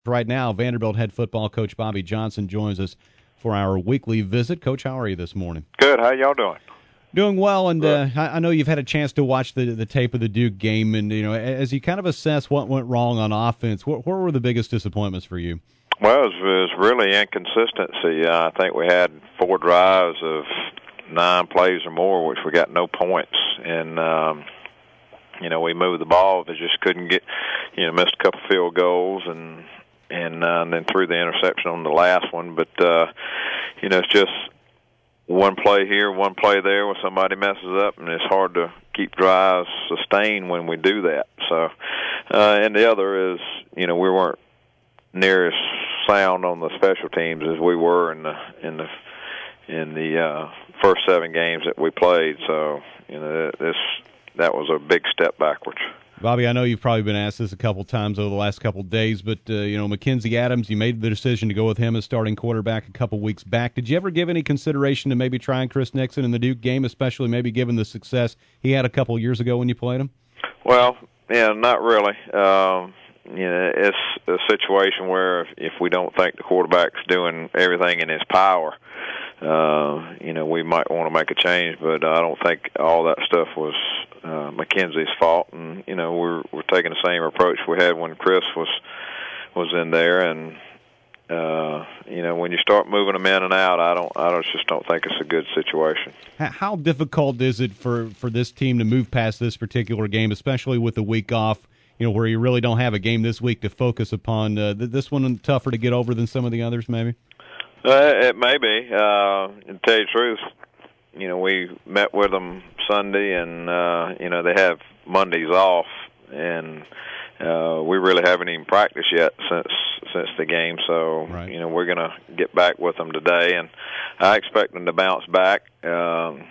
Right now, Vanderbilt head football coach Bobby Johnson joins us for our weekly visit. Coach, how are you this morning? Good. How y'all doing? Doing well, and I know you've had a chance to watch the tape of the Duke game, and as you kind of assess what went wrong on offense, what were the biggest disappointments for you? Well, it was really inconsistency. I think we had 4 drives of 9 plays or more, which we got no points, and we moved the ball, but just couldn't get, missed a couple field goals, and then threw the interception on the last one. But it's just one play here, one play there when somebody messes up, and it's hard to keep drives sustained when we do that. So, and the other is, we weren't near as sound on the special teams as we were in the first 7 games that we played. So, that was a big step backwards. Bobby, I know you've probably been asked this a couple times over the last couple of days, but, Mackenzie Adams, you made the decision to go with him as starting quarterback a couple weeks back. Did you ever give any consideration to maybe trying Chris Nixon in the Duke game, especially maybe given the success he had a couple years ago when you played him? Well, yeah, not really. It's a situation where if we don't think the quarterback's doing everything in his power, we might want to make a change, but I don't think all that stuff was Mackenzie's fault, and we're taking the same approach we had when Chris was in there, and when you start moving them in and out, I just don't think it's a good situation. How difficult is it for this team to move past this particular game, especially with the week off? Where you really don't have a game this week to focus upon. This one tougher to get over than some of the others, maybe. It may be. To tell you the truth, we met with them Sunday, and they have Mondays off, and we really haven't even practiced yet since the game. So right. We're going to get back with them today, and I expect them to bounce back. When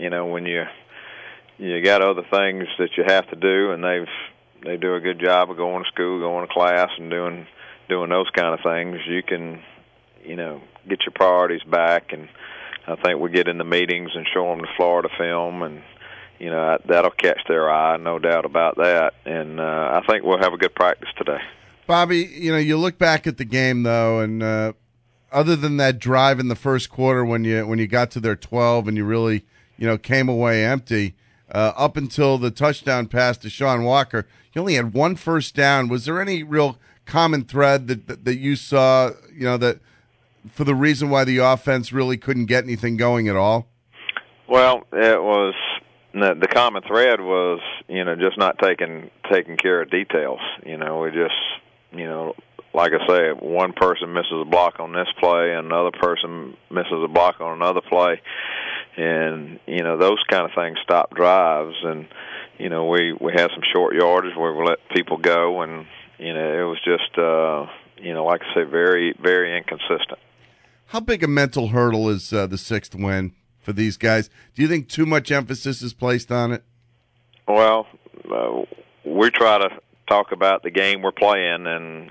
you got other things that you have to do, and they do a good job of going to school, going to class, and doing those kind of things. You can, get your priorities back, and I think we get in the meetings and show them the Florida film, and that'll catch their eye, no doubt about that. And I think we'll have a good practice today. Bobby, you look back at the game though, and other than that drive in the first quarter when you got to their 12 and you really came away empty. Up until the touchdown pass to Sean Walker, you only had 1 first down. Was there any real common thread that you saw, that for the reason why the offense really couldn't get anything going at all? Well, it was the common thread was, just not taking care of details. We just, like I say, one person misses a block on this play, and another person misses a block on another play. And, those kind of things stop drives. And, we had some short yardage where we let people go. And, it was just, like I say, very, very inconsistent. How big a mental hurdle is the 6th win for these guys? Do you think too much emphasis is placed on it? Well, we try to talk about the game we're playing, and,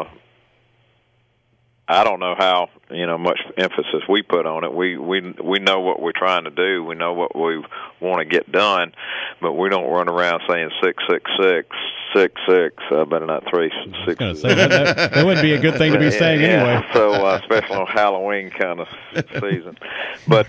I don't know how much emphasis we put on it. We know what we're trying to do. We know what we want to get done, but we don't run around saying 666, 66. Better not 3 6. That wouldn't be a good thing to be saying anyway. So especially on Halloween kind of season, but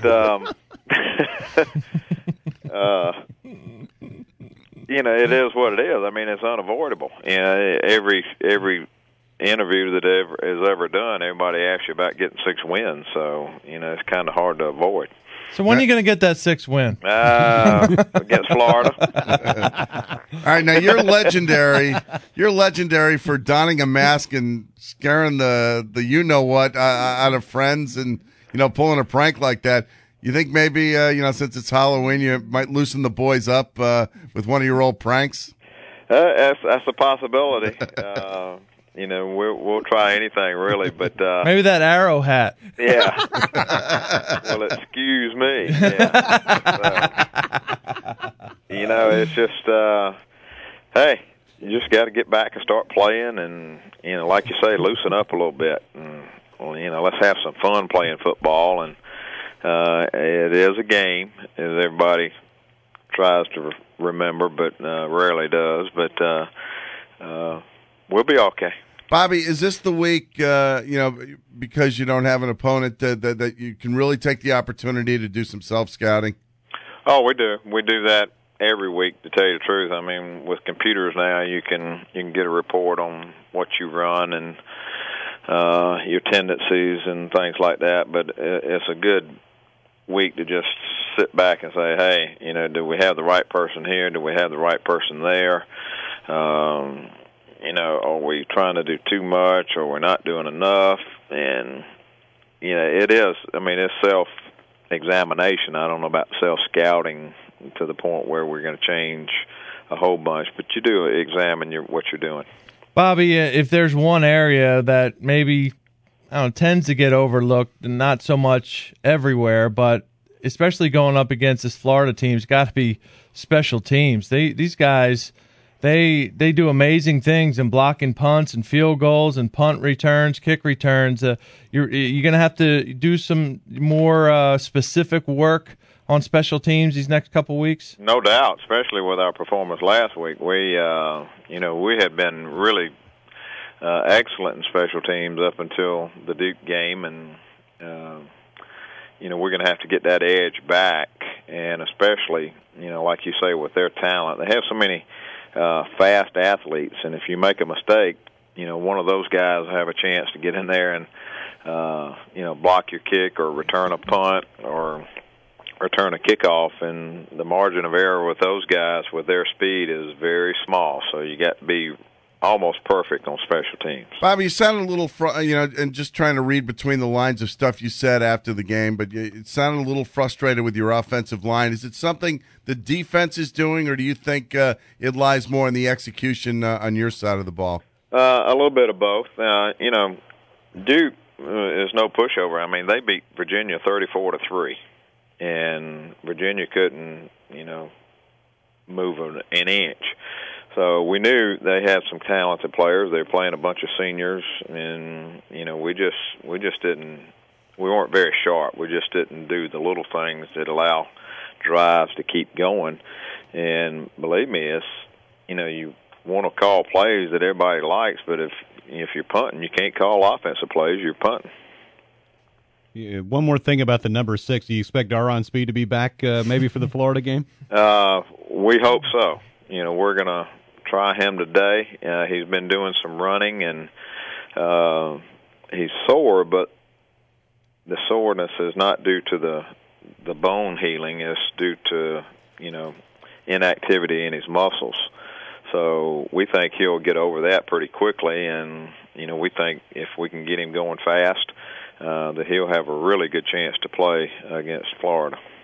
it is what it is. I mean, it's unavoidable. Every interview that is ever done, everybody asks you about getting 6 wins, so it's kind of hard to avoid. So when are you going to get that 6th win? Against Florida. All right, now you're legendary. You're legendary for donning a mask and scaring the you-know-what out of friends and, pulling a prank like that. You think maybe, since it's Halloween, you might loosen the boys up with one of your old pranks? That's a possibility. We'll try anything, really, but maybe that arrow hat. Yeah. Well, excuse me. Yeah. So, it's just, hey, you just got to get back and start playing, and like you say, loosen up a little bit, and let's have some fun playing football. And it is a game, as everybody tries to remember, but rarely does. But we'll be okay. Bobby, is this the week, because you don't have an opponent that you can really take the opportunity to do some self-scouting? Oh, we do. We do that every week, to tell you the truth. I mean, with computers now, you can get a report on what you run and your tendencies and things like that. But it's a good week to just sit back and say, hey, do we have the right person here? Do we have the right person there? Are we trying to do too much, or we're not doing enough? And, it is. I mean, it's self-examination. I don't know about self-scouting to the point where we're going to change a whole bunch, but you do examine what you're doing. Bobby, if there's one area that maybe tends to get overlooked, and not so much everywhere, but especially going up against this Florida team, it's got to be special teams. These guys, they do amazing things in blocking punts and field goals and punt returns, kick returns. You're going to have to do some more specific work on special teams these next couple weeks? No doubt, especially with our performance last week. We had been really excellent in special teams up until the Duke game, and we're going to have to get that edge back, and especially, like you say, with their talent. They have so many fast athletes, and if you make a mistake, one of those guys will have a chance to get in there and block your kick or return a punt or return a kickoff, and the margin of error with those guys with their speed is very small. So you got to be almost perfect on special teams. Bobby, you sounded a little, and just trying to read between the lines of stuff you said after the game, but it sounded a little frustrated with your offensive line. Is it something the defense is doing, or do you think it lies more in the execution on your side of the ball? A little bit of both. Duke is no pushover. I mean, they beat Virginia 34-3. And Virginia couldn't, move an inch. So we knew they had some talented players. They were playing a bunch of seniors, and we weren't very sharp. We just didn't do the little things that allow drives to keep going. And believe me, it's you want to call plays that everybody likes, but if you're punting, you can't call offensive plays. You're punting. One more thing about the number 6. Do you expect Aron Speed to be back maybe for the Florida game? We hope so. We're going to try him today. He's been doing some running, and he's sore, but the soreness is not due to the bone healing. It's due to, inactivity in his muscles. So we think he'll get over that pretty quickly, and, we think if we can get him going fast, that he'll have a really good chance to play against Florida.